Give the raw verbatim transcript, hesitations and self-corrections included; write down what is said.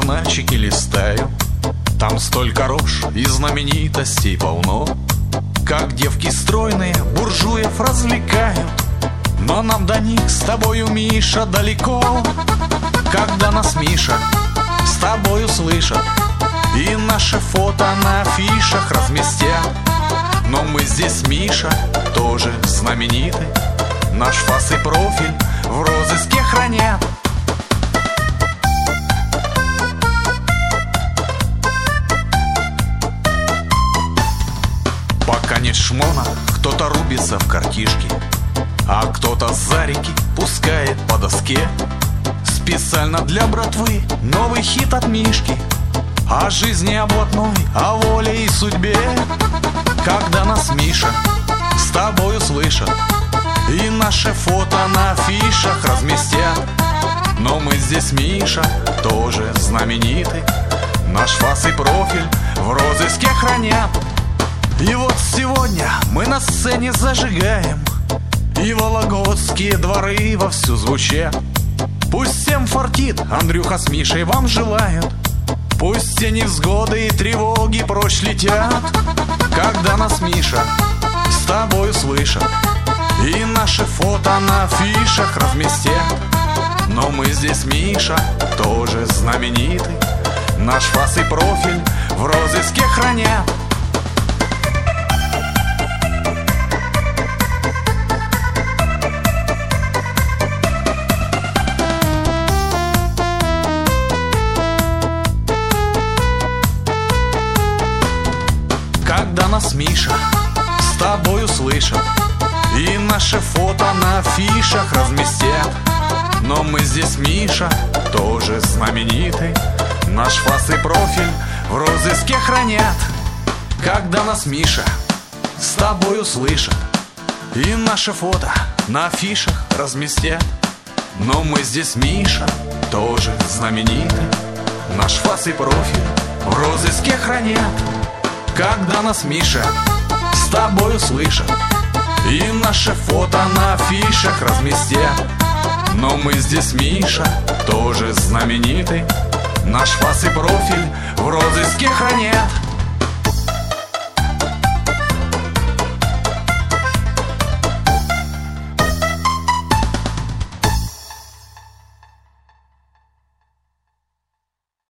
журнальчики листаю. Там столько рож и знаменитостей полно. Как девки стройные буржуев развлекают. Но нам до них с тобою, Миша, далеко. Когда нас, Миша, с тобою слышат и наше фото на афишах разместят. Но мы здесь, Миша, тоже знаменитый. Наш фас и профиль в розыске хранят. Пока нет шмона, кто-то рубится в картишке, а кто-то за реки пускает по доске. Специально для братвы новый хит от Мишки о жизни, о блатной, о воле и судьбе. Когда нас, Миша, с тобою слышат и наше фото на афишах разместят. Но мы здесь, Миша, тоже знаменитый. Наш фас и профиль в розыске хранят. И вот сегодня мы на сцене зажигаем, и вологодские дворы вовсю звучат. Пусть всем фартит, Андрюха с Мишей вам желают. Пусть все невзгоды и тревоги прочь летят. Когда нас, Миша, с тобою слышат и наши фото на афишах разместят. Но мы здесь, Миша, тоже знаменитый. Наш фас и профиль в розыске хранят. Когда нас, Миша, с тобою слышат и наше фото на афишах разместят. Но мы здесь, Миша, тоже знаменитый. Наш фас и профиль в розыске хранят. Когда нас, Миша, с тобою слышат и наше фото на афишах разместят. Но мы здесь, Миша, тоже знаменитый. Наш фас и профиль в розыске хранят. Когда нас, Миша, с тобою слышат и наше фото на афишах разместят. Но мы здесь, Миша, тоже знаменитый. Наш фас и профиль в розыске хранят.